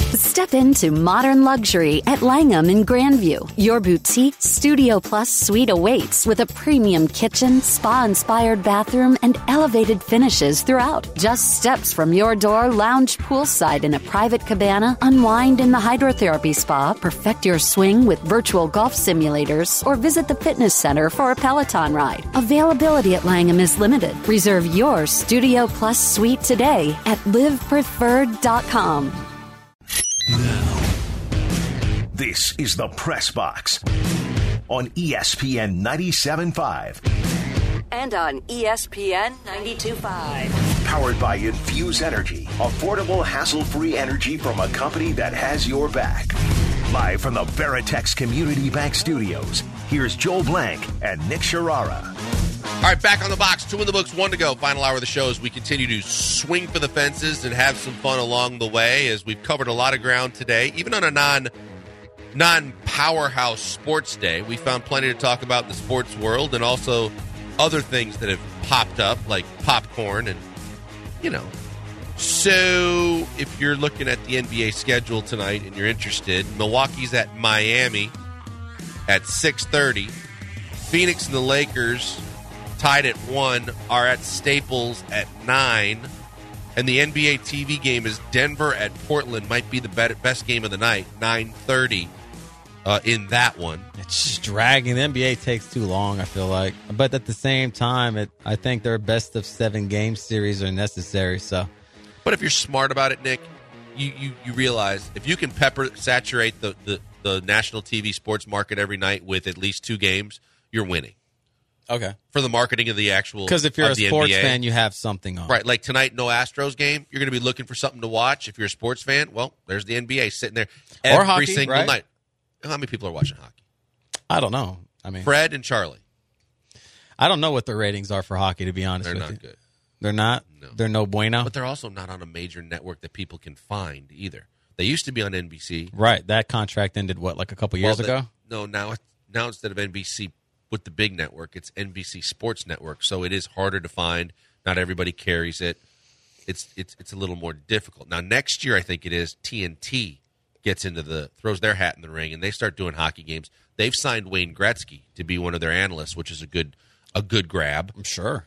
Step into modern luxury at Langham in Grandview. Your boutique Studio Plus suite awaits with a premium kitchen, spa-inspired bathroom, and elevated finishes throughout. Just steps from your door, lounge poolside in a private cabana, unwind in the hydrotherapy spa, perfect your swing with virtual golf simulators, or visit the fitness center for a Peloton ride. Availability at Langham is limited. Reserve your Studio Plus suite today at livepreferred.com. Now, this is the Press Box on ESPN 97.5 and on ESPN 92.5. Powered by Infuse Energy, affordable, hassle-free energy from a company that has your back. Live from the Veritex Community Bank Studios, here's Joel Blank and Nick Sharara. All right, back on the box. 2 in the books, 1 to go. Final hour of the show as we continue to swing for the fences and have some fun along the way as we've covered a lot of ground today. Even on a non-powerhouse sports day, we found plenty to talk about in the sports world and also other things that have popped up like popcorn and, So if you're looking at the NBA schedule tonight and you're interested, Milwaukee's at Miami at 6:30. Phoenix and the Lakers tied at 1, are at Staples at 9. And the NBA TV game is Denver at Portland. Might be the best game of the night, 9:30 in that one. It's just dragging. The NBA takes too long, I feel like. But at the same time, I think their best of 7 game series are necessary. So, but if you're smart about it, Nick, you realize if you can saturate the national TV sports market every night with at least 2 games, you're winning. Okay. For the marketing of the actual because if you're a sports NBA. fan, you have something on. Right, like tonight, no Astros game. You're going to be looking for something to watch. If you're a sports fan, well, there's the NBA sitting there every hockey, single right? night. How many people are watching hockey? I don't know. I mean, Fred and Charlie. I don't know what the ratings are for hockey, to be honest They're with not you. good. They're not? No. They're no bueno? But they're also not on a major network that people can find either. They used to be on NBC. Right. That contract ended, like a couple years ago? No, now instead of NBC with the big network, it's NBC Sports Network. So it is harder to find. Not everybody carries it. It's a little more difficult. Now, next year, I think it is, TNT throws their hat in the ring, and they start doing hockey games. They've signed Wayne Gretzky to be one of their analysts, which is a good grab. I'm sure.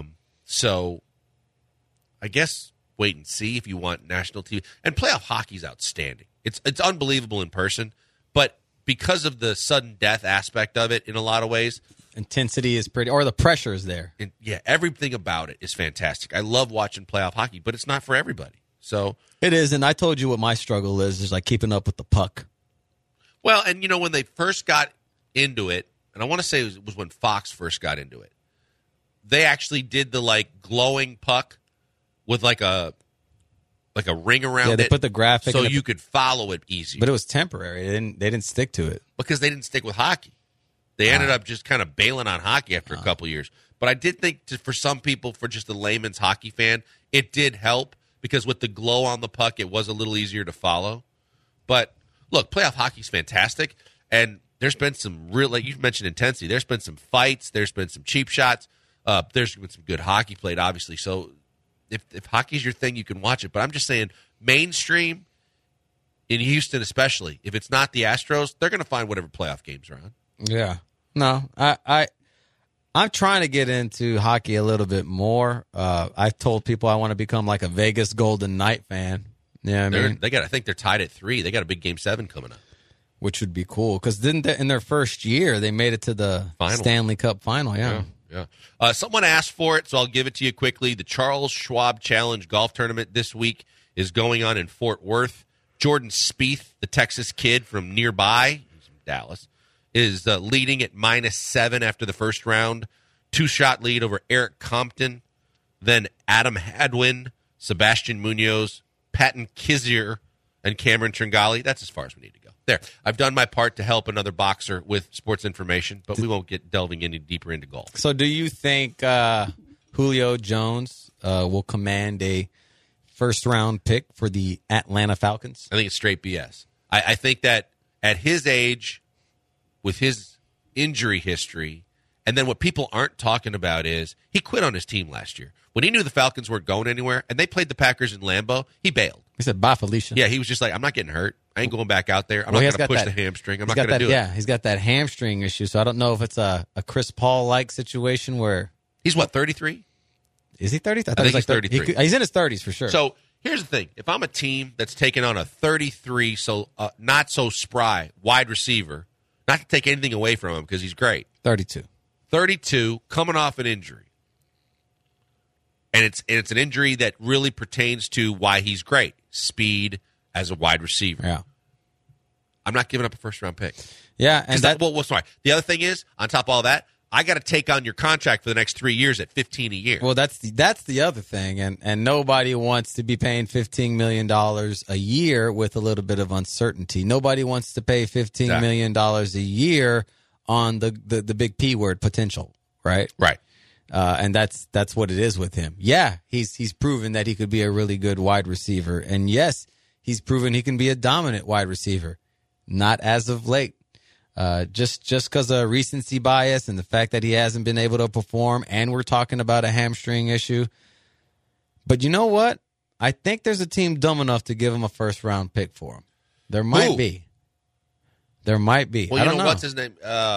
So I guess wait and see if you want national TV. And playoff hockey's outstanding. It's unbelievable in person, but because of the sudden death aspect of it in a lot of ways, intensity is or the pressure is there. Everything about it is fantastic. I love watching playoff hockey, but it's not for everybody. So it is, and I told you what my struggle is like keeping up with the puck. Well, and when they first got into it, and I want to say it was when Fox first got into it, they actually did the glowing puck with like a ring around it. Yeah, they put the graphic so you could follow it easier. But it was temporary. They didn't stick to it. Because they didn't stick with hockey. They ended up just kind of bailing on hockey after a couple years. But I did think for some people, for just a layman's hockey fan, it did help because with the glow on the puck, it was a little easier to follow. But look, playoff hockey's fantastic, and there's been some real, like you've mentioned, intensity. There's been some fights. There's been some cheap shots. There's been some good hockey played, obviously. So if hockey's your thing, you can watch it. But I'm just saying, mainstream in Houston, especially if it's not the Astros, they're going to find whatever playoff games are on. Yeah, no, I'm trying to get into hockey a little bit more. I've told people I want to become like a Vegas Golden Knight fan. Yeah, I mean, I think they're tied at 3. They got a big Game 7 coming up, which would be cool because in their first year they made it to the Stanley Cup final. Yeah. Someone asked for it, so I'll give it to you quickly. The Charles Schwab Challenge golf tournament this week is going on in Fort Worth. Jordan Spieth, the Texas kid from nearby, he's from Dallas, is leading at -7 after the first round. 2-shot lead over Eric Compton. Then Adam Hadwin, Sebastian Munoz, Patton Kizzire, and Cameron Tringali. That's as far as we need to go. There. I've done my part to help another boxer with sports information, but we won't get delving any deeper into golf. So do you think Julio Jones will command a first-round pick for the Atlanta Falcons? I think it's straight BS. I think that at his age, with his injury history, And then what people aren't talking about is he quit on his team last year. When he knew the Falcons weren't going anywhere and they played the Packers in Lambeau, he bailed. He said, bye, Felicia. Yeah, he was just like, I'm not getting hurt. I ain't going back out there. I'm not going to push the hamstring. I'm not going to do it. Yeah, he's got that hamstring issue. So I don't know if it's a Chris Paul-like situation where... He's what, 33? Is he 30? I think he's 33. He's in his 30s for sure. So here's the thing. If I'm a team that's taking on a 33, not so spry wide receiver, not to take anything away from him because he's great. 32, coming off an injury. And it's an injury that really pertains to why he's great. Speed as a wide receiver. Yeah. I'm not giving up a first-round pick. Yeah. And sorry. The other thing is, on top of all that, I got to take on your contract for the next 3 years at $15 a year. Well, that's the other thing, and nobody wants to be paying $15 million a year with a little bit of uncertainty. Nobody wants to pay $15 million a year on the big P word, potential, right? Right. And that's what it is with him. Yeah, he's proven that he could be a really good wide receiver, and yes, he's proven he can be a dominant wide receiver. Not as of late. Just because of recency bias and the fact that he hasn't been able to perform, and we're talking about a hamstring issue. But you know what? I think there's a team dumb enough to give him a first-round pick for him. There might be. There might be. Well, I don't know. What's his name?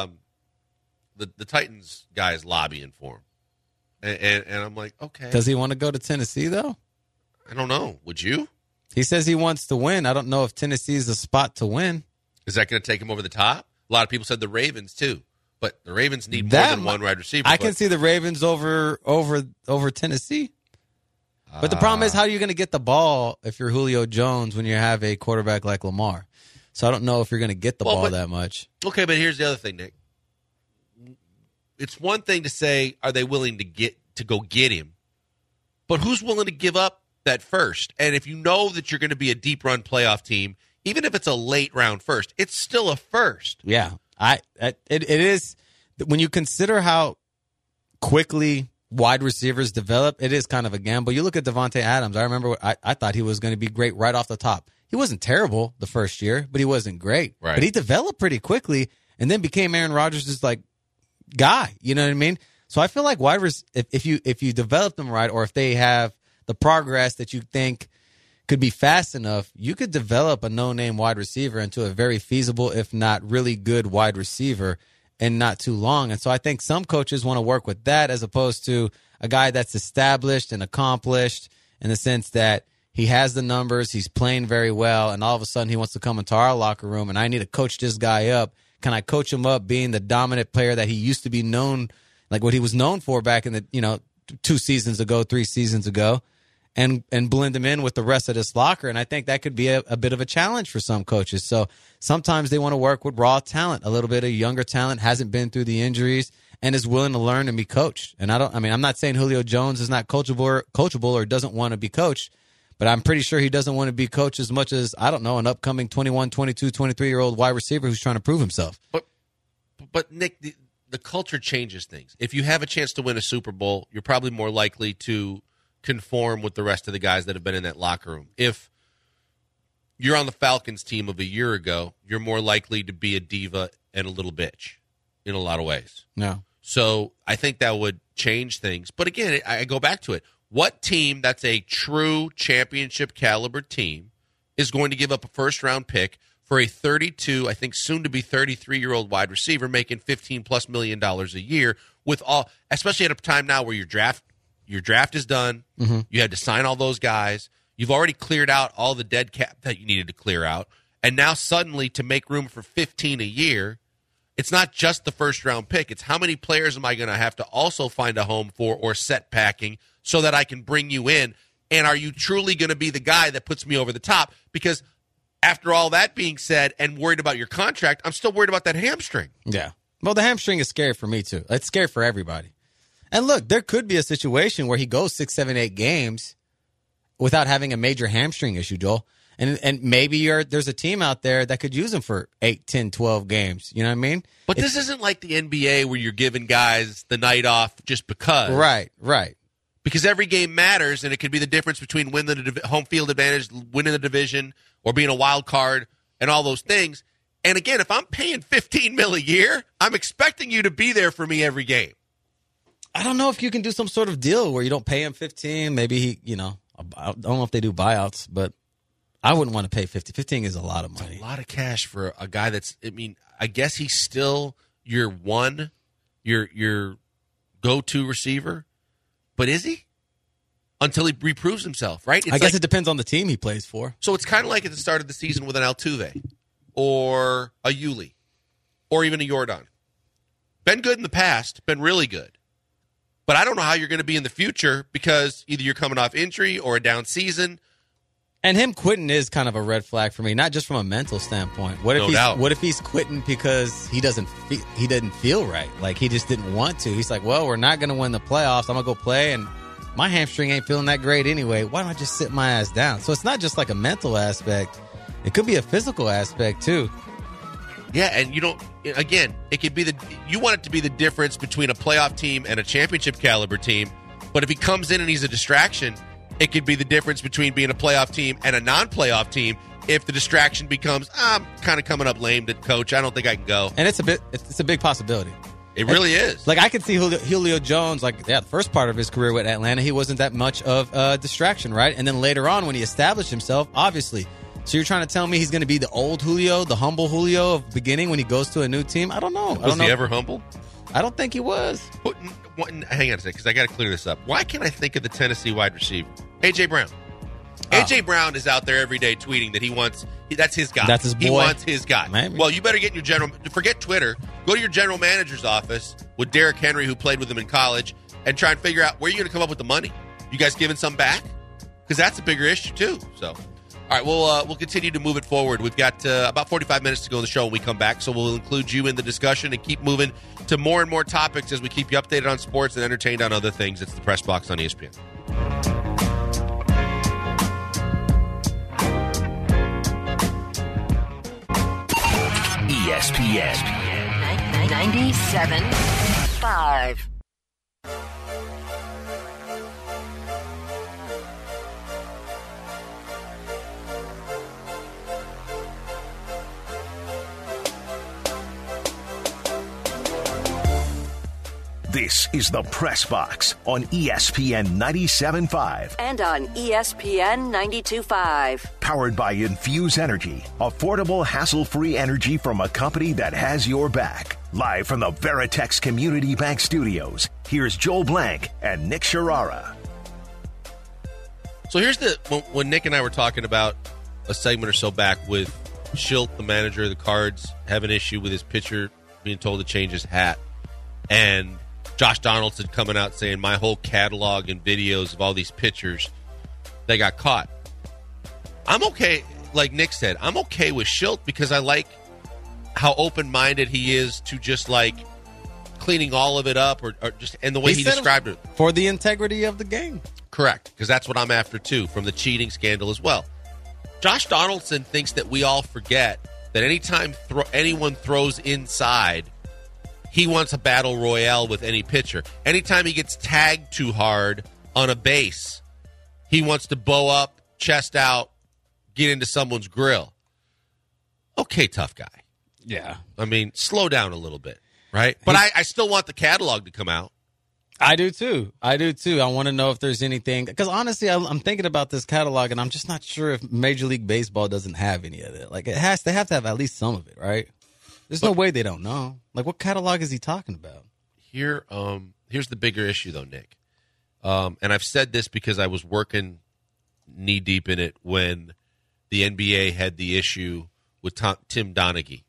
The Titans guy is lobbying for him. And I'm like, okay. Does he want to go to Tennessee, though? I don't know. Would you? He says he wants to win. I don't know if Tennessee is the spot to win. Is that going to take him over the top? A lot of people said the Ravens, too. But the Ravens need more than one wide receiver. I can see the Ravens over Tennessee. But the problem is, how are you going to get the ball if you're Julio Jones when you have a quarterback like Lamar? So I don't know if you're going to get the ball that much. Okay, but here's the other thing, Nick. It's one thing to say, are they willing to go get him? But who's willing to give up that first? And if you know that you're going to be a deep run playoff team, even if it's a late round first, it's still a first. Yeah, it is. When you consider how quickly wide receivers develop, it is kind of a gamble. You look at Devontae Adams. I remember I thought he was going to be great right off the top. He wasn't terrible the first year, but he wasn't great. Right. But he developed pretty quickly and then became Aaron Rodgers' guy. You know what I mean? So I feel like if you develop them right, or if they have the progress that you think could be fast enough, you could develop a no-name wide receiver into a very feasible, if not really good wide receiver in not too long. And so I think some coaches want to work with that as opposed to a guy that's established and accomplished in the sense that he has the numbers, he's playing very well, and all of a sudden he wants to come into our locker room and I need to coach this guy up. Can I coach him up being the dominant player that he used to be known, like what he was known for back in the 3 seasons ago, and blend him in with the rest of this locker? And I think that could be a bit of a challenge for some coaches. So sometimes they want to work with raw talent, a little bit of younger talent, hasn't been through the injuries, and is willing to learn and be coached. And I'm not saying Julio Jones is not coachable or doesn't want to be coached, but I'm pretty sure he doesn't want to be coached as much as, I don't know, an upcoming 21, 22, 23-year-old wide receiver who's trying to prove himself. But Nick, the culture changes things. If you have a chance to win a Super Bowl, you're probably more likely to conform with the rest of the guys that have been in that locker room. If you're on the Falcons team of a year ago, you're more likely to be a diva and a little bitch in a lot of ways. No. So I think that would change things. But again, I go back to it. What team that's a true championship caliber team is going to give up a first-round pick for a 32, I think soon to be 33-year-old wide receiver making $15+ million a year, with all, especially at a time now where your draft is done. Mm-hmm. You had to sign all those guys. You've already cleared out all the dead cap that you needed to clear out. And now suddenly to make room for 15 a year, it's not just the first-round pick. It's how many players am I going to have to also find a home for or set packing so that I can bring you in? And are you truly going to be the guy that puts me over the top? Because after all that being said and worried about your contract, I'm still worried about that hamstring. Yeah. Well, the hamstring is scary for me, too. It's scary for everybody. And look, there could be a situation where he goes 6, 7, 8 games without having a major hamstring issue, Joel. And maybe there's a team out there that could use him for 8, 10, 12 games. You know what I mean? But this isn't like the NBA where you're giving guys the night off just because. Right. Because every game matters, and it could be the difference between winning the home field advantage, winning the division, or being a wild card, and all those things. And again, if I'm paying $15 million a year, I'm expecting you to be there for me every game. I don't know if you can do some sort of deal where you don't pay him 15. Maybe he, I don't know if they do buyouts, but I wouldn't want to pay 50. 15 is a lot of money. It's a lot of cash for a guy that's, I guess he's still your go-to receiver, but is he? Until he reproves himself, right? I guess it depends on the team he plays for. So it's kind of like at the start of the season with an Altuve or a Yuli or even a Yordan. Been good in the past, been really good. But I don't know how you're going to be in the future because either you're coming off injury or a down season. And him quitting is kind of a red flag for me, not just from a mental standpoint. What if he's quitting because he didn't feel right? Like he just didn't want to. He's like, well, we're not going to win the playoffs. I'm going to go play, and my hamstring ain't feeling that great anyway. Why don't I just sit my ass down? So it's not just like a mental aspect. It could be a physical aspect too. Yeah, and it could be you want it to be the difference between a playoff team and a championship caliber team. But if he comes in and he's a distraction, it could be the difference between being a playoff team and a non-playoff team. If the distraction becomes, I'm kind of coming up lame to coach, I don't think I can go. And it's a big possibility. It really is. Like I could see Julio Jones, the first part of his career with Atlanta, he wasn't that much of a distraction, right? And then later on when he established himself, obviously. So you're trying to tell me he's going to be the old Julio, the humble Julio of the beginning when he goes to a new team? I don't know. Was he ever humble? I don't think he was. Hang on a second, because I got to clear this up. Why can't I think of the Tennessee wide receiver? A.J. Brown. A.J. Brown is out there every day tweeting that that's his guy. That's his boy. He wants his guy. Maybe. Well, you better get in your forget Twitter. Go to your general manager's office with Derrick Henry, who played with him in college, and try and figure out where you're going to come up with the money. You guys giving some back? Because that's a bigger issue, too. So, all right, we'll continue to move it forward. We've got about 45 minutes to go in the show when we come back, so we'll include you in the discussion and keep moving to more and more topics as we keep you updated on sports and entertained on other things. It's the Press Box on ESPN. ESPN 97.5. This is the Press Box on ESPN 97.5. And on ESPN 92.5. Powered by Infuse Energy, affordable, hassle-free energy from a company that has your back. Live from the Veritex Community Bank Studios, here's Joel Blank and Nick Sharara. So here's when Nick and I were talking about a segment or so back with Schilt, the manager of the Cards, have an issue with his pitcher being told to change his hat. And Josh Donaldson coming out saying my whole catalog and videos of all these pitchers that got caught. I'm okay, like Nick said, I'm okay with Schilt because I like how open-minded he is to just like cleaning all of it up or just and the way he described it. For the integrity of the game. Correct, because that's what I'm after too, from the cheating scandal as well. Josh Donaldson thinks that we all forget that anytime anyone throws inside, he wants a battle royale with any pitcher. Anytime he gets tagged too hard on a base, he wants to bow up, chest out, get into someone's grill. Okay, tough guy. Yeah. I mean, slow down a little bit, right? But I still want the catalog to come out. I do, too. I want to know if there's anything. Because, honestly, I'm thinking about this catalog, and I'm just not sure if Major League Baseball doesn't have any of it. Like, they have to have at least some of it, right? There's no way they don't know. Like, what catalog is he talking about? Here's the bigger issue, though, Nick. And I've said this because I was working knee-deep in it when the NBA had the issue with Tim Donaghy.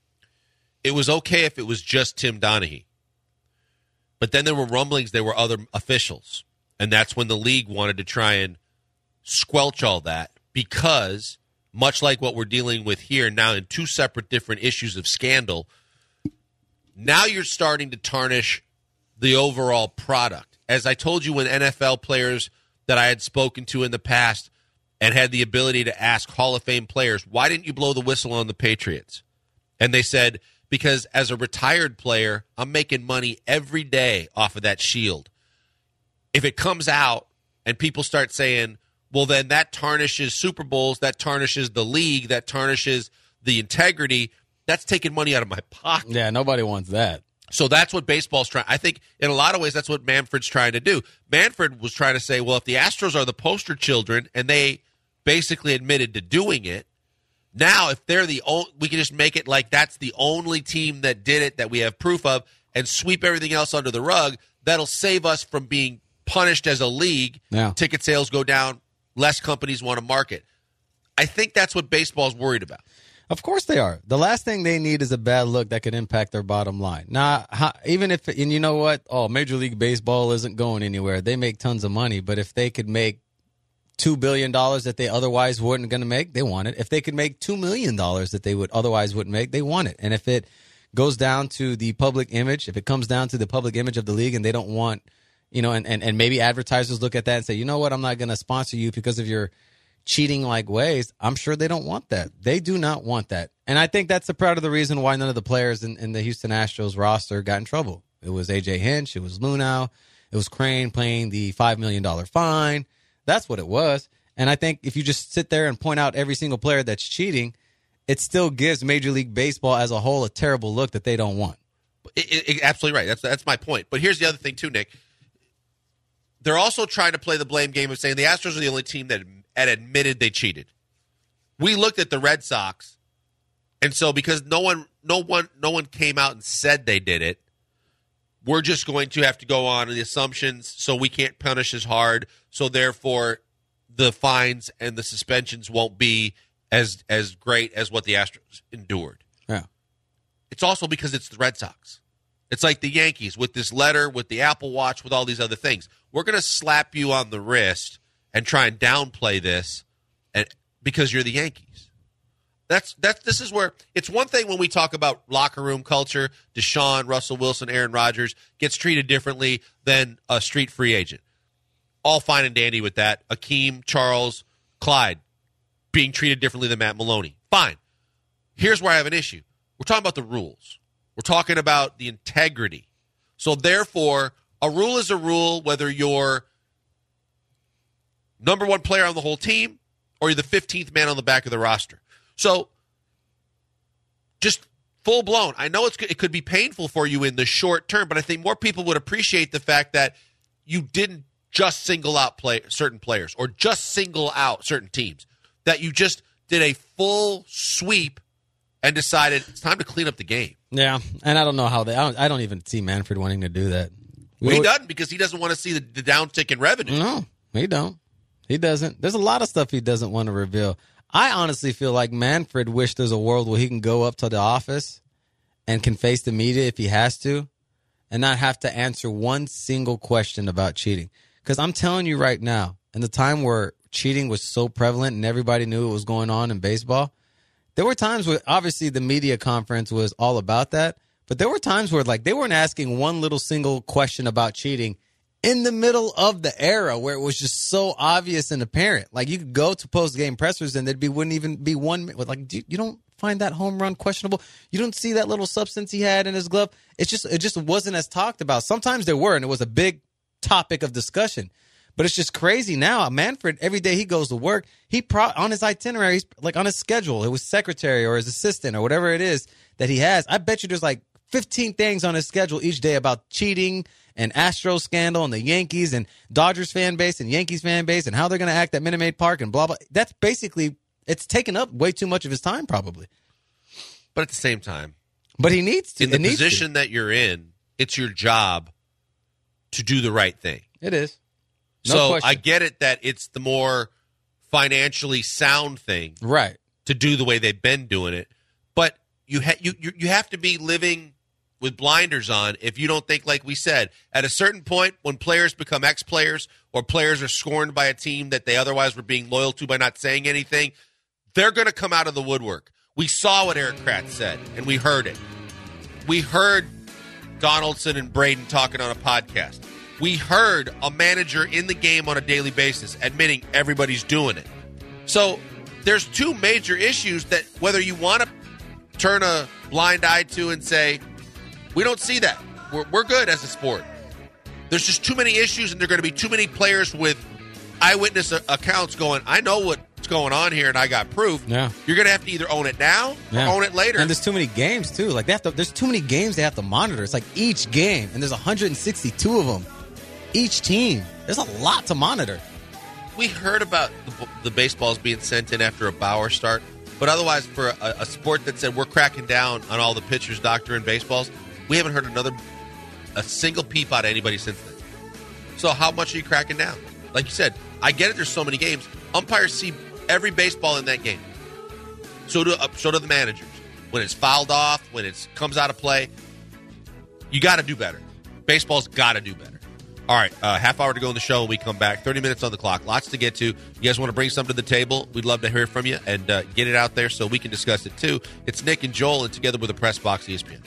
It was okay if it was just Tim Donaghy. But then there were rumblings there were other officials. And that's when the league wanted to try and squelch all that because, much like what we're dealing with here now in two separate different issues of scandal, now you're starting to tarnish the overall product. As I told you when NFL players that I had spoken to in the past and had the ability to ask Hall of Fame players, why didn't you blow the whistle on the Patriots? And they said, because as a retired player, I'm making money every day off of that shield. If it comes out and people start saying, well, then that tarnishes Super Bowls, that tarnishes the league, that tarnishes the integrity, That's taking money out of my pocket. Yeah, nobody wants that. So that's what baseball's trying. I think in a lot of ways that's what Manfred's trying to do. Manfred was trying to say, well, if the Astros are the poster children and they basically admitted to doing it, now if they're the only, we can just make it like that's the only team that did it that we have proof of and sweep everything else under the rug. That'll save us from being punished as a league. Yeah. Ticket sales go down. Less companies want to market. I think that's what baseball's worried about. Of course they are. The last thing they need is a bad look that could impact their bottom line. Now, even if, and you know what? Oh, Major League Baseball isn't going anywhere. They make tons of money, but if they could make $2 billion that they otherwise weren't going to make, they want it. If they could make $2 million that they would otherwise wouldn't make, they want it. And if it goes down to the public image, if it comes down to the public image of the league and they don't want, and maybe advertisers look at that and say, you know what, I'm not going to sponsor you because of your cheating like ways, I'm sure they don't want that. They do not want that. And I think that's a part of the reason why none of the players in the Houston Astros roster got in trouble. It was A.J. Hinch, it was Luhnow, it was Crane paying the $5 million fine. That's what it was. And I think if you just sit there and point out every single player that's cheating, it still gives Major League Baseball as a whole a terrible look that they don't want. Absolutely right. That's my point. But here's the other thing too, Nick. They're also trying to play the blame game of saying the Astros are the only team that had admitted they cheated. We looked at the Red Sox, and so because no one came out and said they did it, we're just going to have to go on the assumptions, so we can't punish as hard. So therefore, the fines and the suspensions won't be as great as what the Astros endured. Yeah. It's also because it's the Red Sox. It's like the Yankees with this letter, with the Apple Watch, with all these other things. We're going to slap you on the wrist and try and downplay this, and because you're the Yankees. This is where it's one thing when we talk about locker room culture. Deshaun, Russell Wilson, Aaron Rodgers gets treated differently than a street free agent. All fine and dandy with that. Akeem, Charles, Clyde being treated differently than Matt Maloney. Fine. Here's where I have an issue. We're talking about the rules. We're talking about the integrity. So therefore, a rule is a rule whether you're number one player on the whole team or you're the 15th man on the back of the roster. So just full blown. I know it could be painful for you in the short term, but I think more people would appreciate the fact that you didn't just single out certain players or just single out certain teams, that you just did a full sweep and decided it's time to clean up the game. Yeah, and I don't know how I don't even see Manfred wanting to do that. Well, he doesn't, because he doesn't want to see the downtick in revenue. No, he don't. He doesn't. There's a lot of stuff he doesn't want to reveal. I honestly feel like Manfred wished there's a world where he can go up to the office and can face the media if he has to and not have to answer one single question about cheating. Because I'm telling you right now, in the time where cheating was so prevalent and everybody knew what was going on in baseball, there were times where obviously the media conference was all about that, but there were times where like they weren't asking one little single question about cheating in the middle of the era where it was just so obvious and apparent. Like you could go to post-game pressers and wouldn't even be one like, you don't find that home run questionable? You don't see that little substance he had in his glove? It just wasn't as talked about. Sometimes there were, and it was a big topic of discussion. But it's just crazy now. Manfred, every day he goes to work, on his itinerary, he's like on his schedule, it was secretary or his assistant or whatever it is that he has. I bet you there's like 15 things on his schedule each day about cheating and Astros scandal and the Yankees and Dodgers fan base and Yankees fan base and how they're going to act at Minute Maid Park and blah, blah. That's basically, it's taken up way too much of his time probably. But at the same time. But he needs to. In the position that you're in, it's your job to do the right thing. It is. No so question. I get it that it's the more financially sound thing, right, to do the way they've been doing it. But you have to be living with blinders on if you don't think, like we said, at a certain point when players become ex-players or players are scorned by a team that they otherwise were being loyal to by not saying anything, they're going to come out of the woodwork. We saw what Eric Kratz said, and we heard it. We heard Donaldson and Braden talking on a podcast. We heard a manager in the game on a daily basis admitting everybody's doing it. So there's two major issues that whether you want to turn a blind eye to and say, we don't see that. We're good as a sport. There's just too many issues, and there are going to be too many players with eyewitness accounts going, I know what's going on here and I got proof. Yeah. You're going to have to either own it now or own it later. And there's too many games, too. Like, there's too many games they have to monitor. It's like each game, and there's 162 of them. Each team. There's a lot to monitor. We heard about the baseballs being sent in after a Bauer start, but otherwise for a sport that said we're cracking down on all the pitchers, doctor, and baseballs, we haven't heard a single peep out of anybody since then. So how much are you cracking down? Like you said, I get it. There's so many games. Umpires see every baseball in that game. So do the managers. When it's fouled off, when it comes out of play, you got to do better. Baseball's got to do better. All right, half hour to go in the show when we come back. 30 minutes on the clock. Lots to get to. You guys want to bring something to the table? We'd love to hear from you and get it out there so we can discuss it too. It's Nick and Joel, and together with the Press Box ESPN.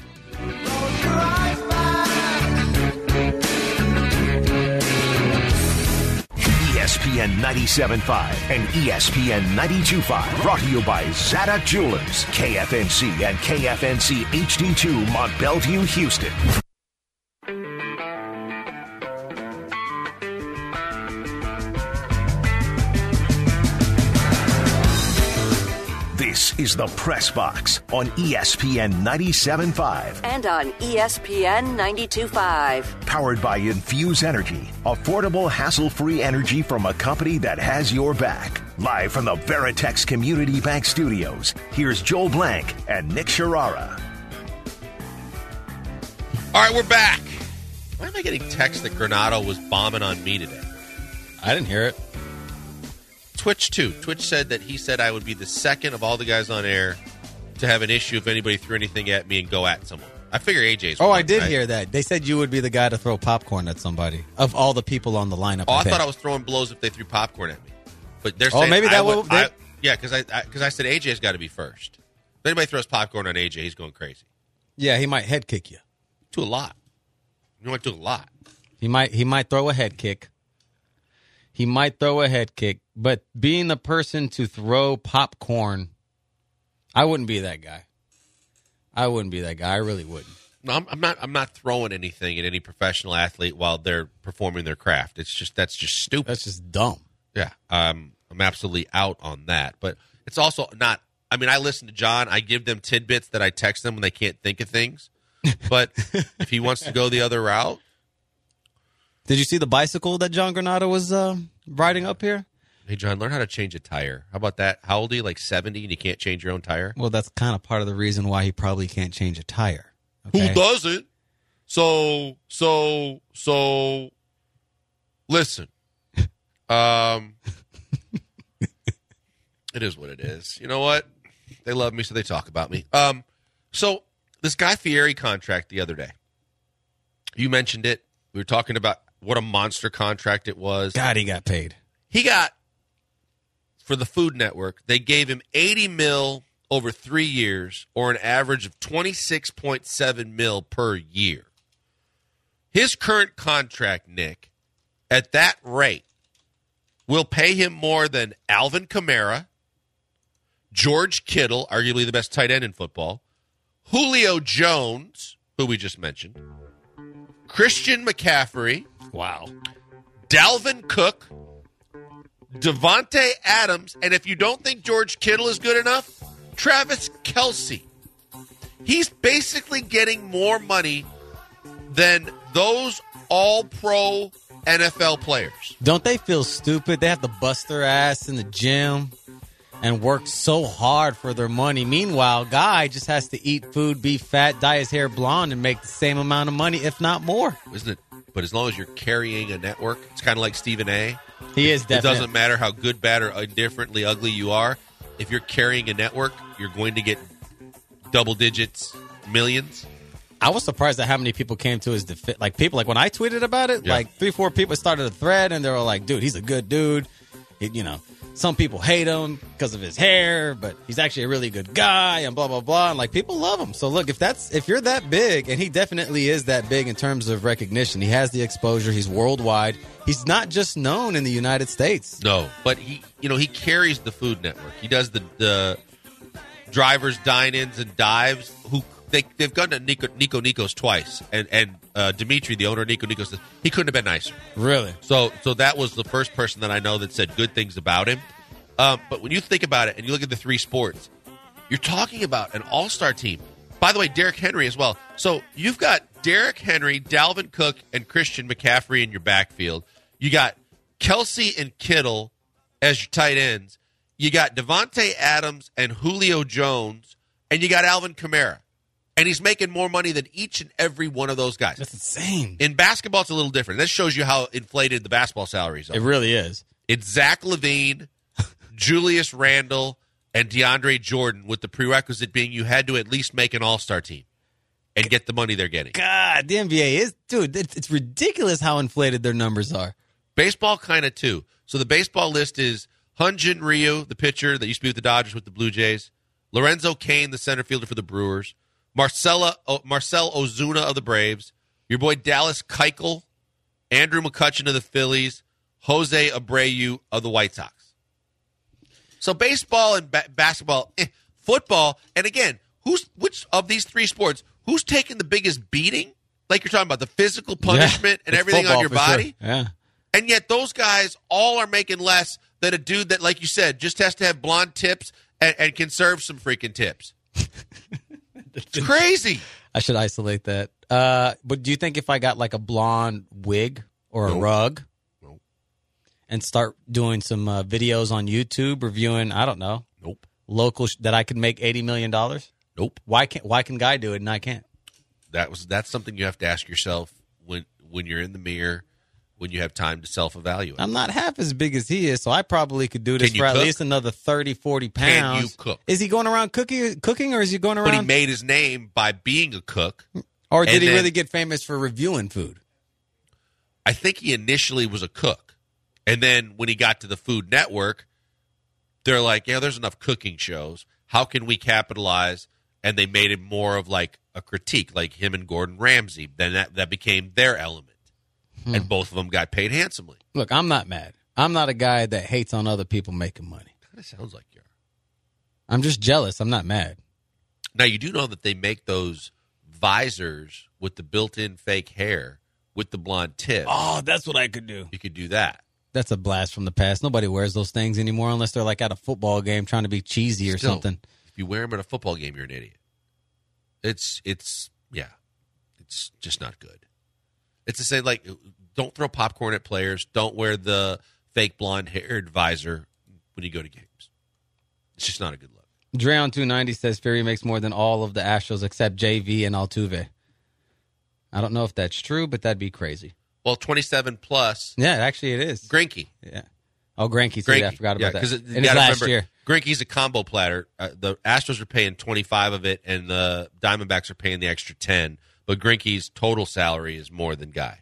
ESPN 97.5 and ESPN 92.5. Brought to you by Zada Jewelers. KFNC and KFNC HD2 Mont Bellevue, Houston. This is the Press Box on ESPN 97.5. And on ESPN 92.5. Powered by Infuse Energy. Affordable, hassle-free energy from a company that has your back. Live from the Veritex Community Bank Studios, here's Joel Blank and Nick Sharara. All right, we're back. Why am I getting text that Granado was bombing on me today? I didn't hear it. Twitch, too. Twitch said that he said I would be the second of all the guys on air to have an issue if anybody threw anything at me and go at someone. I figure AJ's Oh, one, I did right? hear that. They said you would be the guy to throw popcorn at somebody of all the people on the lineup. Oh, I thought I was throwing blows if they threw popcorn at me. But they're Oh, saying maybe that I will- would, yeah, because I said AJ's got to be first. If anybody throws popcorn on AJ, he's going crazy. Yeah, he might head kick you. Do a lot. You might do a lot. He might throw a head kick. He might throw a head kick, but being the person to throw popcorn, I wouldn't be that guy. I really wouldn't. No, I'm not throwing anything at any professional athlete while they're performing their craft. That's just stupid. That's just dumb. Yeah, I'm absolutely out on that. But it's also not. I mean, I listen to John. I give them tidbits that I text them when they can't think of things. But if he wants to go the other route. Did you see the bicycle that John Granado was riding up here? Hey, John, learn how to change a tire. How about that? How old are you? Like 70 and you can't change your own tire? Well, that's kind of part of the reason why he probably can't change a tire. Okay? Who doesn't? So, listen. It is what it is. You know what? They love me, so they talk about me. So, this Guy Fieri contract the other day. You mentioned it. We were talking about what a monster contract it was. God, he got paid. He got, for the Food Network, they gave him $80 million over 3 years, or an average of $26.7 million per year. His current contract, Nick, at that rate, will pay him more than Alvin Kamara, George Kittle, arguably the best tight end in football, Julio Jones, who we just mentioned, Christian McCaffrey, Wow. Dalvin Cook, Devontae Adams, and if you don't think George Kittle is good enough, Travis Kelce. He's basically getting more money than those all-pro NFL players. Don't they feel stupid? They have to bust their ass in the gym and work so hard for their money. Meanwhile, Guy just has to eat food, be fat, dye his hair blonde, and make the same amount of money, if not more. Isn't it? But as long as you're carrying a network, it's kind of like Stephen A. He is definitely. It doesn't matter how good, bad, or indifferently ugly you are. If you're carrying a network, you're going to get double digits, millions. I was surprised at how many people came to his defense. Like, people, like when I tweeted about it, Yeah. like 3-4 people started a thread, and they were like, dude, he's a good dude. Some people hate him because of his hair, but he's actually a really good guy, and blah, blah, blah. And, like, people love him. So, look, if you're that big, and he definitely is that big in terms of recognition, he has the exposure, he's worldwide. He's not just known in the United States. No, but he carries the Food Network. He does the drivers, dine-ins, and dives. They've gone to Nico's twice, and Dimitri, the owner of Nico says he couldn't have been nicer. Really? So that was the first person that I know that said good things about him. But when you think about it and you look at the three sports, you're talking about an all-star team. By the way, Derrick Henry as well. So you've got Derrick Henry, Dalvin Cook, and Christian McCaffrey in your backfield. You got Kelsey and Kittle as your tight ends. You got Devontae Adams and Julio Jones, and you got Alvin Kamara. And he's making more money than each and every one of those guys. That's insane. In basketball, it's a little different. This shows you how inflated the basketball salaries are. It really is. It's Zach LaVine, Julius Randle, and DeAndre Jordan, with the prerequisite being you had to at least make an all-star team and get the money they're getting. God, the NBA is, dude, it's ridiculous how inflated their numbers are. Baseball kind of too. So the baseball list is Hyun-Jin Ryu, the pitcher that used to be with the Dodgers with the Blue Jays, Lorenzo Cain, the center fielder for the Brewers, Marcel Ozuna of the Braves, your boy Dallas Keuchel, Andrew McCutchen of the Phillies, Jose Abreu of the White Sox. So baseball and basketball, football, and again, which of these three sports, who's taking the biggest beating? Like you're talking about the physical punishment and everything on your body. Sure. Yeah. And yet those guys all are making less than a dude that, like you said, just has to have blonde tips and can serve some freaking tips. It's crazy. I should isolate that. But do you think if I got like a blonde wig or a rug and start doing some videos on YouTube reviewing, I don't know, local that I could make $80 million? Nope. Why can Guy do it and I can't? That's something you have to ask yourself when you're in the mirror, when you have time to self-evaluate. I'm not half as big as he is, so I probably could do this for at least another 30, 40 pounds. Can you cook? Is he going around cooking, or is he going around? But he made his name by being a cook. Or did he really get famous for reviewing food? I think he initially was a cook. And then when he got to the Food Network, they're like, yeah, there's enough cooking shows. How can we capitalize? And they made it more of like a critique, like him and Gordon Ramsay. Then that became their element. And both of them got paid handsomely. Look, I'm not mad. I'm not a guy that hates on other people making money. Kind of sounds like you are. I'm just jealous. I'm not mad. Now, you do know that they make those visors with the built-in fake hair with the blonde tips. Oh, that's what I could do. You could do that. That's a blast from the past. Nobody wears those things anymore unless they're like at a football game trying to be cheesy or something. If you wear them at a football game, you're an idiot. It's just not good. It's the same, like, don't throw popcorn at players. Don't wear the fake blonde-haired visor when you go to games. It's just not a good look. Dre on 290 says Fury makes more than all of the Astros except JV and Altuve. I don't know if that's true, but that'd be crazy. Well, 27 plus. Yeah, actually it is. Greinke. Yeah. Oh, Greinke. Yeah, I forgot about that. Because in his last year. Greinke's a combo platter. The Astros are paying 25 of it, and the Diamondbacks are paying the extra 10. But Greinke's total salary is more than Guy.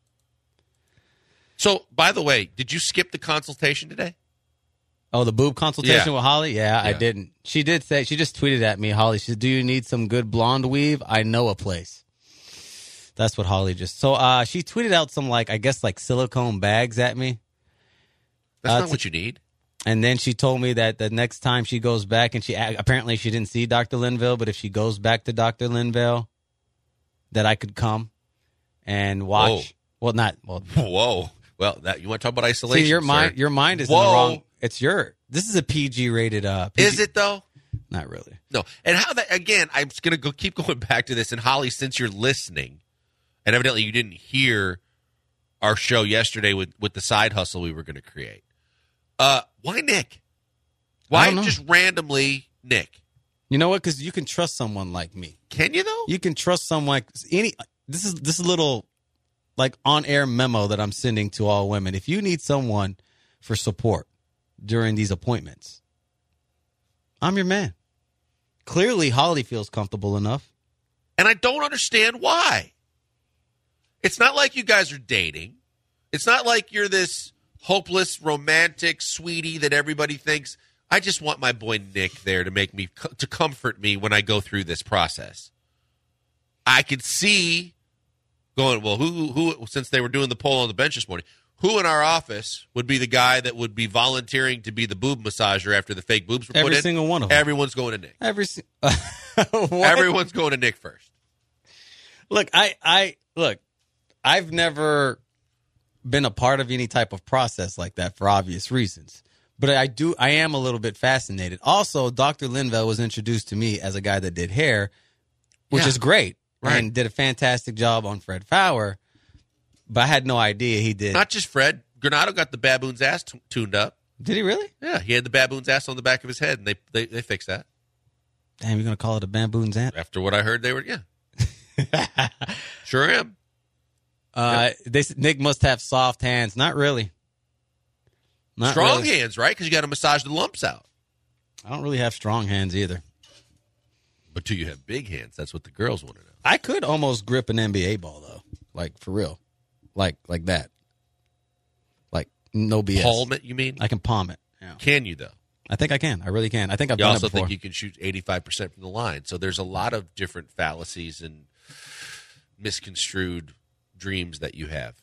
So, by the way, did you skip the consultation today? Oh, the boob consultation Yeah. with Holly? Yeah, I didn't. She did say, she just tweeted at me, Holly, she said, do you need some good blonde weave? I know a place. That's what Holly just... So she tweeted out some, like, I guess, like silicone bags at me. That's not what you need. And then she told me that the next time she goes back, and apparently she didn't see Dr. Linville, but if she goes back to Dr. Linville, that I could come and watch. Whoa. Well, not... Well, whoa. Well, you want to talk about isolation, see, your mind is in the wrong... This is a PG-rated... Is it, though? Not really. No. And how that... Again, I'm just going to keep going back to this. And Holly, since you're listening, and evidently you didn't hear our show yesterday with the side hustle we were going to create. Why Nick? Why just randomly Nick? You know what? Because you can trust someone like me. Can you, though? You can trust someone... This is a little... like on-air memo that I'm sending to all women. If you need someone for support during these appointments, I'm your man. Clearly, Holly feels comfortable enough. And I don't understand why. It's not like you guys are dating. It's not like you're this hopeless, romantic sweetie that everybody thinks, I just want my boy Nick there to comfort me when I go through this process. I could see... going, well, who, since they were doing the poll on the bench this morning, who in our office would be the guy that would be volunteering to be the boob massager after the fake boobs were put in? Every single one of them. Everyone's going to Nick. What? Everyone's going to Nick first. Look, I've never been a part of any type of process like that for obvious reasons. But I am a little bit fascinated. Also, Dr. Linville was introduced to me as a guy that did hair, which is great, and did a fantastic job on Fred Fowler. But I had no idea he did. Not just Fred. Granado got the baboon's ass tuned up. Did he really? Yeah, he had the baboon's ass on the back of his head, and they fixed that. Damn, you're going to call it a baboon's ass? After what I heard, they were, Sure am. They said Nick must have soft hands. Not really. Not strong really. hands, right? Because you got to massage the lumps out. I don't really have strong hands either. But do you have big hands? That's what the girls want to know. I could almost grip an NBA ball, though. Like, for real. Like that. Like, no BS. Palm it, you mean? I can palm it. Yeah. Can you, though? I think I can. I really can. I think I've You done also it before. think you can shoot 85% from the line. So there's a lot of different fallacies and misconstrued dreams that you have.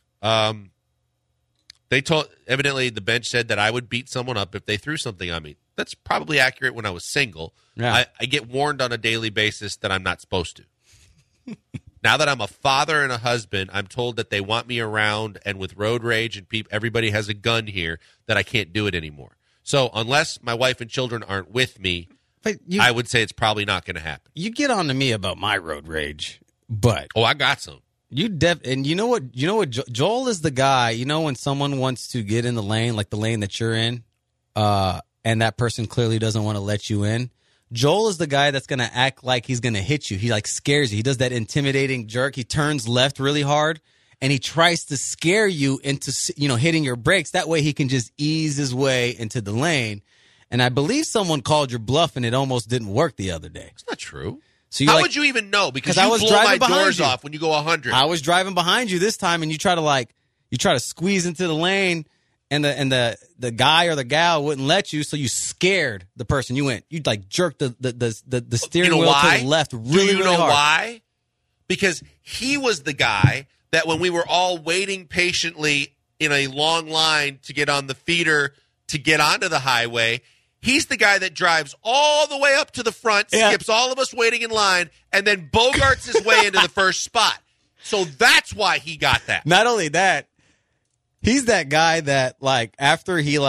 Evidently the bench said that I would beat someone up if they threw something on me. That's probably accurate when I was single. Yeah. I get warned on a daily basis that I'm not supposed to. Now that I'm a father and a husband, I'm told that they want me around, and with road rage and everybody has a gun here, that I can't do it anymore. So unless my wife and children aren't with me, I would say it's probably not going to happen. You get on to me about my road rage, but I got some. And you know what? Joel is the guy. You know when someone wants to get in the lane, like the lane that you're in, and that person clearly doesn't want to let you in. Joel is the guy that's going to act like he's going to hit you. He like scares you. He does that intimidating jerk. He turns left really hard, and he tries to scare you into hitting your brakes. That way he can just ease his way into the lane. And I believe someone called your bluff, and it almost didn't work the other day. It's not true. So how would you even know? Because you I was blow driving my behind doors you. off when you go 100. I was driving behind you this time, and you try to squeeze into the lane, and the guy or the gal wouldn't let you, so you scared the person. You like jerked the steering wheel to the left really, Do you really know hard. why? Because he was the guy that when we were all waiting patiently in a long line to get on the feeder to get onto the highway, he's the guy that drives all the way up to the front, skips all of us waiting in line, and then bogarts his way into the first spot. So that's why he got that. Not only that, he's that guy that after he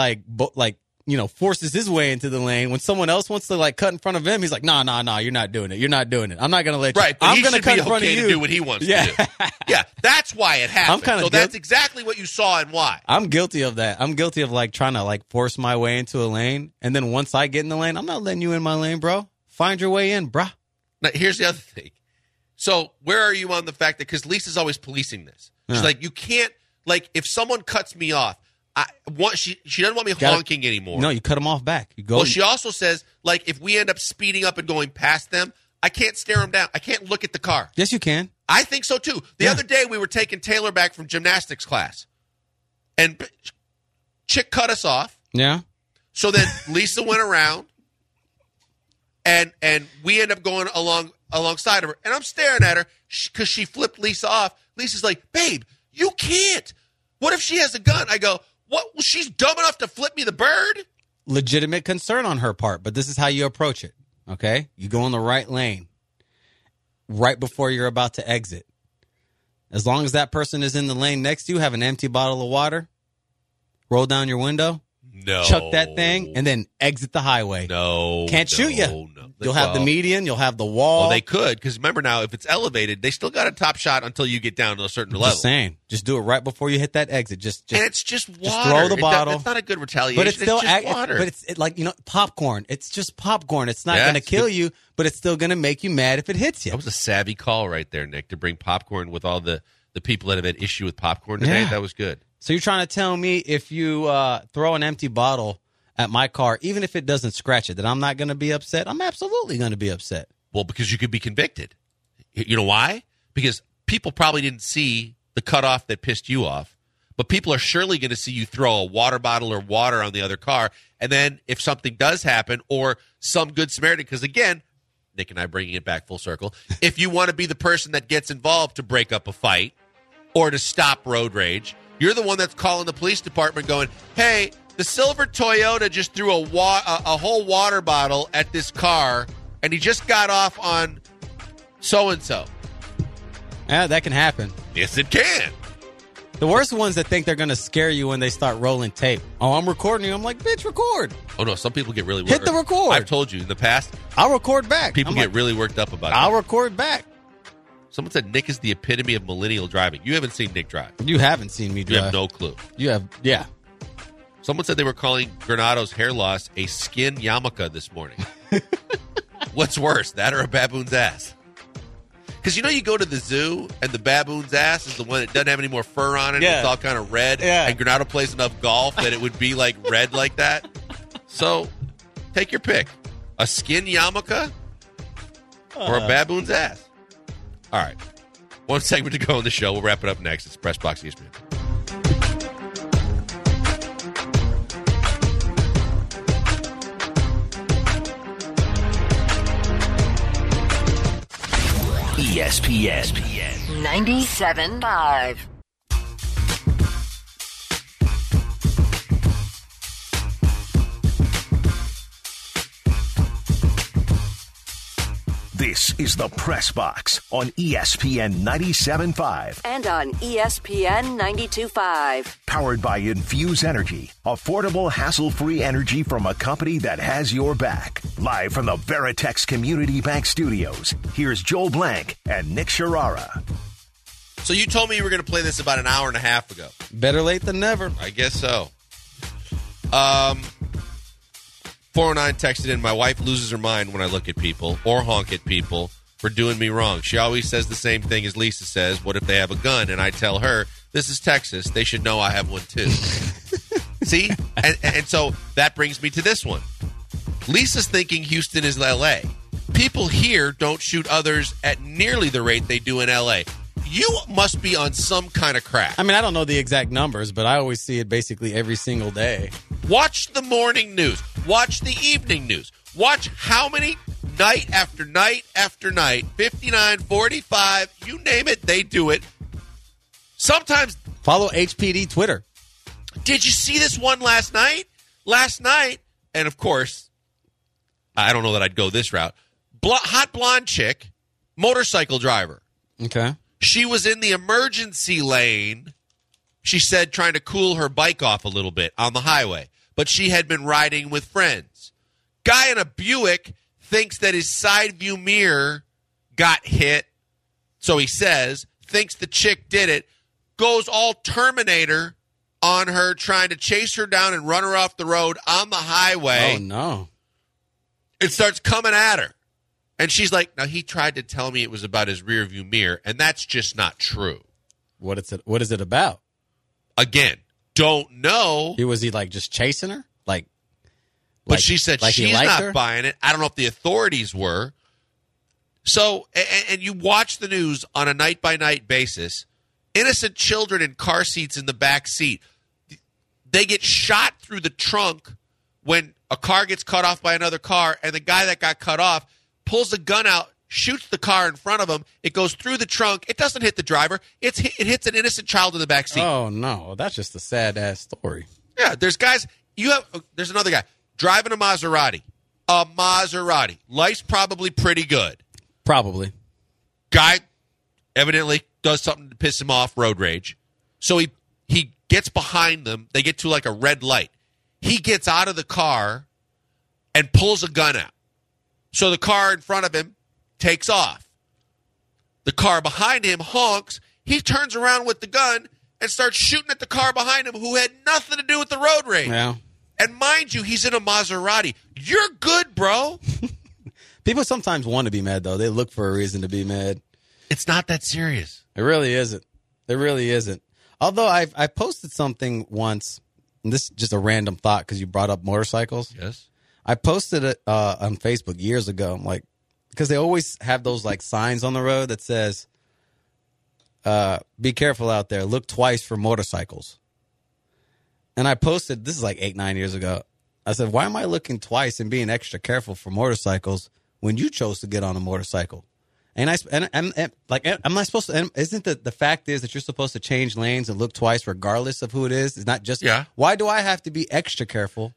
forces his way into the lane, when someone else wants to cut in front of him, he's like, nah, you're not doing it. You're not doing it. I'm not going to let you. Right, but I'm going to cut in front of okay you. to do what he wants to do. Yeah, that's why it happened. That's exactly what you saw and why. I'm guilty of that. I'm guilty of trying to force my way into a lane, and then once I get in the lane, I'm not letting you in my lane, bro. Find your way in, bruh. Now, here's the other thing. So where are you on the fact that, because Lisa's always policing this. She's like, you can't, if someone cuts me off, she doesn't want me honking anymore. No, you cut them off back. You go. Well, she also says, if we end up speeding up and going past them, I can't stare them down. I can't look at the car. Yes, you can. I think so, too. The other day, we were taking Taylor back from gymnastics class, and chick cut us off. Yeah. So then Lisa went around, and we end up going alongside of her. And I'm staring at her because she flipped Lisa off. Lisa's like, babe, you can't. What if she has a gun? I go, what? Well, she's dumb enough to flip me the bird? Legitimate concern on her part, but this is how you approach it, okay? You go in the right lane right before you're about to exit. As long as that person is in the lane next to you, have an empty bottle of water, roll down your window, chuck that thing, and then exit the highway. Can't shoot you. No. You'll have the median. You'll have the wall. Well, they could, because remember now, if it's elevated, they still got a top shot until you get down to a certain level. Just saying. Just do it right before you hit that exit. Just and it's just water. Just throw the bottle. It's not a good retaliation. But it's still just water. But it's popcorn. It's just popcorn. It's not going to kill you, but it's still going to make you mad if it hits you. That was a savvy call right there, Nick, to bring popcorn with all the people that have had issue with popcorn today. Yeah. That was good. So you're trying to tell me if you throw an empty bottle at my car, even if it doesn't scratch it, that I'm not going to be upset? I'm absolutely going to be upset. Well, because you could be convicted. You know why? Because people probably didn't see the cutoff that pissed you off, but people are surely going to see you throw a water bottle or water on the other car, and then if something does happen, or some good Samaritan, because again, Nick and I bringing it back full circle, if you want to be the person that gets involved to break up a fight or to stop road rage, you're the one that's calling the police department going, hey, the silver Toyota just threw a whole water bottle at this car, and he just got off on so-and-so. Yeah, that can happen. Yes, it can. The worst ones that think they're going to scare you when they start rolling tape. Oh, I'm recording you. I'm like, bitch, record. Oh, no, some people get really worked Hit the record. I've told you in the past. I'll record back. People get really worked up about it. I'll record back. Someone said Nick is the epitome of millennial driving. You haven't seen Nick drive. You haven't seen me drive. You have no clue. You have, yeah. Someone said they were calling Granado's hair loss a skin yarmulke this morning. What's worse, that or a baboon's ass? Because you go to the zoo and the baboon's ass is the one that doesn't have any more fur on it. Yeah. It's all kind of red. Yeah. And Granado plays enough golf that it would be like red like that. So take your pick. A skin yarmulke or a baboon's ass? All right. One segment to go on the show. We'll wrap it up next. It's Press Box ESPN. ESPN 97.5. This is the Press Box on ESPN 97.5. And on ESPN 92.5. Powered by Infuse Energy. Affordable, hassle-free energy from a company that has your back. Live from the Veritex Community Bank Studios, here's Joel Blank and Nick Sharara. So you told me you were going to play this about an hour and a half ago. Better late than never. I guess so. 409 texted in, my wife loses her mind when I look at people or honk at people for doing me wrong. She always says the same thing as Lisa says, what if they have a gun? And I tell her, this is Texas. They should know I have one too. See? And so that brings me to this one. Lisa's thinking Houston is L.A. People here don't shoot others at nearly the rate they do in L.A. You must be on some kind of crack. I mean, I don't know the exact numbers, but I always see it basically every single day. Watch the morning news. Watch the evening news. Watch how many night after night after night, 59, 45, you name it, they do it. Sometimes. Follow HPD Twitter. Did you see this one last night? Last night, and of course, I don't know that I'd go this route. Hot blonde chick, motorcycle driver. Okay. She was in the emergency lane, she said, trying to cool her bike off a little bit on the highway. But she had been riding with friends. Guy in a Buick thinks that his side view mirror got hit, so he says, thinks the chick did it, goes all Terminator on her, trying to chase her down and run her off the road on the highway. Oh, no. It starts coming at her. And she's like, now he tried to tell me it was about his rear view mirror, and that's just not true. What is it about? Again, don't know. Was he like just chasing her? But she said like she's not buying it. I don't know if the authorities were. So, and you watch the news on a night-by-night basis. Innocent children in car seats in the back seat. They get shot through the trunk when a car gets cut off by another car, and the guy that got cut off pulls a gun out, shoots the car in front of him. It goes through the trunk. It doesn't hit the driver. It hits an innocent child in the back seat. Oh, no. That's just a sad-ass story. Yeah, there's guys. There's another guy driving a Maserati. Life's probably pretty good. Probably. Guy evidently does something to piss him off, road rage. So he gets behind them. They get to like a red light. He gets out of the car and pulls a gun out. So the car in front of him takes off. The car behind him honks. He turns around with the gun and starts shooting at the car behind him who had nothing to do with the road rage. Yeah. And mind you, he's in a Maserati. You're good, bro. People sometimes want to be mad, though. They look for a reason to be mad. It's not that serious. It really isn't. It really isn't. Although I posted something once, and this is just a random thought because you brought up motorcycles. Yes. I posted it on Facebook years ago. I'm like, because they always have those like signs on the road that says, be careful out there. Look twice for motorcycles. And I posted, this is like 8-9 years ago. I said, why am I looking twice and being extra careful for motorcycles when you chose to get on a motorcycle? And I'm not supposed to, isn't the fact is that you're supposed to change lanes and look twice regardless of who it is? It's not just, yeah. Why do I have to be extra careful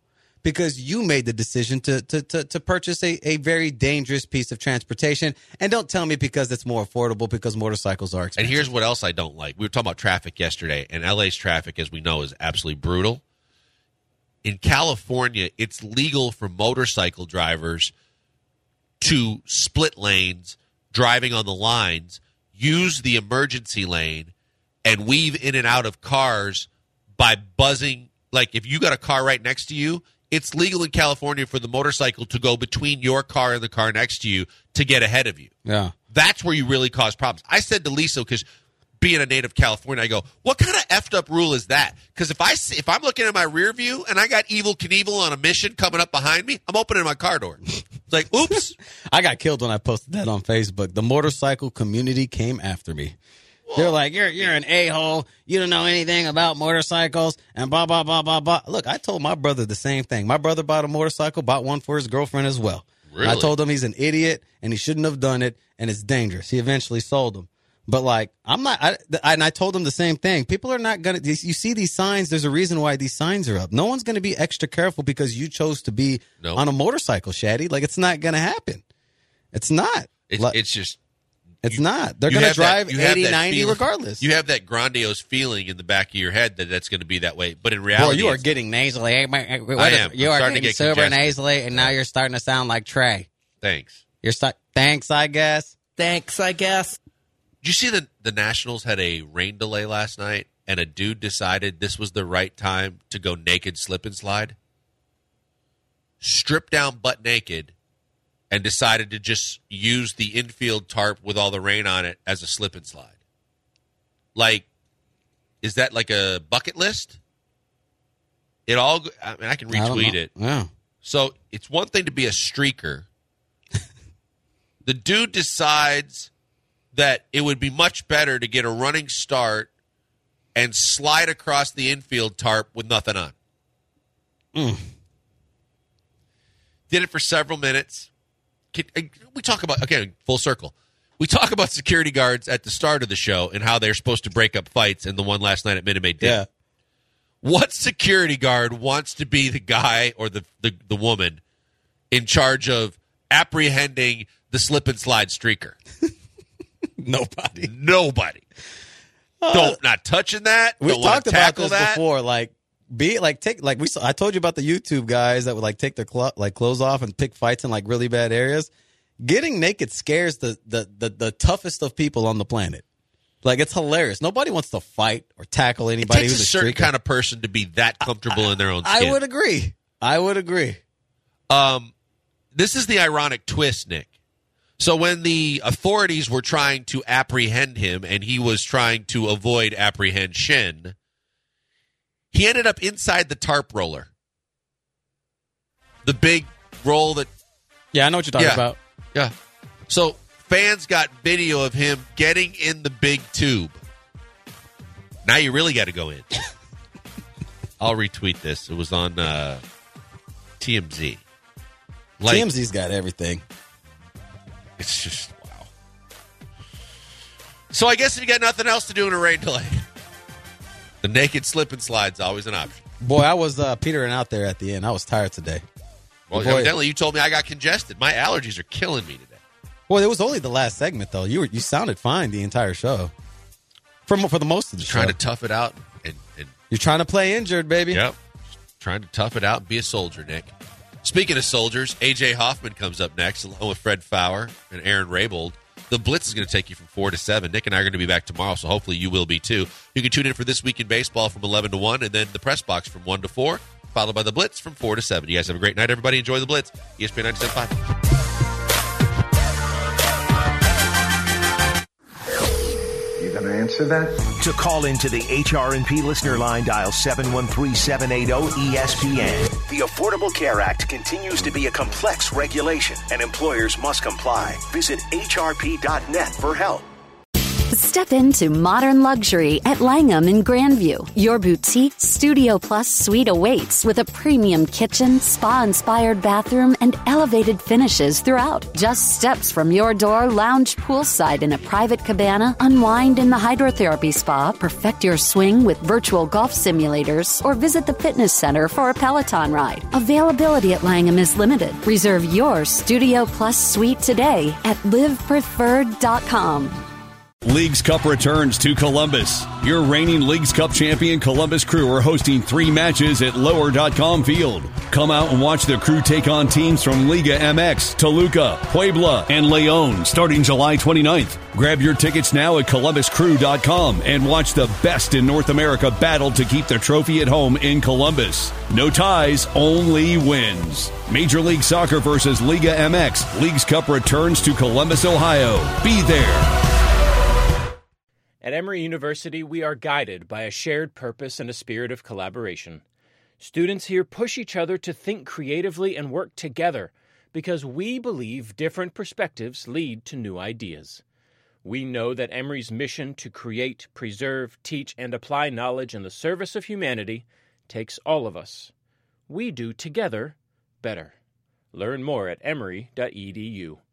because you made the decision to purchase a very dangerous piece of transportation. And don't tell me because it's more affordable, because motorcycles are expensive. And here's what else I don't like. We were talking about traffic yesterday, and LA's traffic, as we know, is absolutely brutal. In California, it's legal for motorcycle drivers to split lanes, driving on the lines, use the emergency lane, and weave in and out of cars by buzzing. Like, if you got a car right next to you, it's legal in California for the motorcycle to go between your car and the car next to you to get ahead of you. Yeah. That's where you really cause problems. I said to Lisa, because being a native California, I go, what kind of effed up rule is that? Because if I'm looking at my rear view and I got Evel Knievel on a mission coming up behind me, I'm opening my car door. It's like, oops. I got killed when I posted that on Facebook. The motorcycle community came after me. They're like, you're an a-hole. You don't know anything about motorcycles and blah, blah, blah, blah, blah. Look, I told my brother the same thing. My brother bought a motorcycle, bought one for his girlfriend as well. Really? I told him he's an idiot and he shouldn't have done it and it's dangerous. He eventually sold them. But, like, and I told him the same thing. People are not going to, you see these signs, there's a reason why these signs are up. No one's going to be extra careful because you chose to be on a motorcycle, Shaddy. Like, it's not going to happen. It's not. It's just. It's not. They're going to drive 80, 90 feeling, regardless. You have that grandiose feeling in the back of your head that that's going to be that way. But in reality, you are getting nasally. I am. You are getting get super congested. nasally, and now you're starting to sound like Trey. Thanks. Thanks, I guess. Thanks, I guess. Did you see that the Nationals had a rain delay last night, and a dude decided this was the right time to go naked slip and slide? Stripped down butt naked, and decided to just use the infield tarp with all the rain on it as a slip and slide. Like, is that like a bucket list? I can retweet it. Yeah. So it's one thing to be a streaker. The dude decides that it would be much better to get a running start and slide across the infield tarp with nothing on. Did it for several minutes. We talk about, again, full circle. We talk about security guards at the start of the show and how they're supposed to break up fights, and the one last night at Minute Maid did. Yeah. What security guard wants to be the guy or the woman in charge of apprehending the slip and slide streaker? Nobody. Not touching that. We've talked about this that. before. I told you about the YouTube guys that would take their clothes off and pick fights in really bad areas. Getting naked scares the toughest of people on the planet. It's hilarious. Nobody wants to fight or tackle anybody. It takes who's a certain kind of person to be that comfortable in their own skin. I would agree. This is the ironic twist, Nick. So when the authorities were trying to apprehend him and he was trying to avoid apprehension, he ended up inside the tarp roller. The big roll that... Yeah, I know what you're talking about. Yeah. So fans got video of him getting in the big tube. Now you really got to go in. I'll retweet this. It was on TMZ. TMZ's got everything. It's just, wow. So I guess if you got nothing else to do in a rain delay, the naked slip and slide's always an option. Boy, I was petering out there at the end. I was tired today. Well, evidently you told me I got congested. My allergies are killing me today. Well, it was only the last segment, though. You sounded fine the entire show. For the most of the show. Trying to tough it out. And you're trying to play injured, baby. Yep. Trying to tough it out and be a soldier, Nick. Speaking of soldiers, A.J. Hoffman comes up next, along with Fred Fowler and Aaron Raybold. The Blitz is going to take you from 4 to 7. Nick and I are going to be back tomorrow, so hopefully you will be too. You can tune in for This Week in Baseball from 11 to 1, and then the Press Box from 1 to 4, followed by the Blitz from 4 to 7. You guys have a great night, everybody. Enjoy the Blitz. ESPN 97.5. Going to answer that? To call into the HRNP listener line, dial 713-780-ESPN. The Affordable Care Act continues to be a complex regulation, and employers must comply. Visit hrp.net for help. Step into modern luxury at Langham in Grandview. Your boutique Studio Plus suite awaits with a premium kitchen, spa-inspired bathroom, and elevated finishes throughout. Just steps from your door, lounge poolside in a private cabana, unwind in the hydrotherapy spa, perfect your swing with virtual golf simulators, or visit the fitness center for a Peloton ride. Availability at Langham is limited. Reserve your Studio Plus suite today at livepreferred.com. Leagues Cup returns to Columbus. Your reigning Leagues Cup champion Columbus Crew are hosting 3 matches at Lower.com Field. Come out and watch the Crew take on teams from Liga MX, Toluca, Puebla, and León starting July 29th. Grab your tickets now at ColumbusCrew.com and watch the best in North America battle to keep the trophy at home in Columbus. No ties, only wins. Major League Soccer versus Liga MX. Leagues Cup returns to Columbus, Ohio. Be there. At Emory University, we are guided by a shared purpose and a spirit of collaboration. Students here push each other to think creatively and work together because we believe different perspectives lead to new ideas. We know that Emory's mission to create, preserve, teach, and apply knowledge in the service of humanity takes all of us. We do together better. Learn more at emory.edu.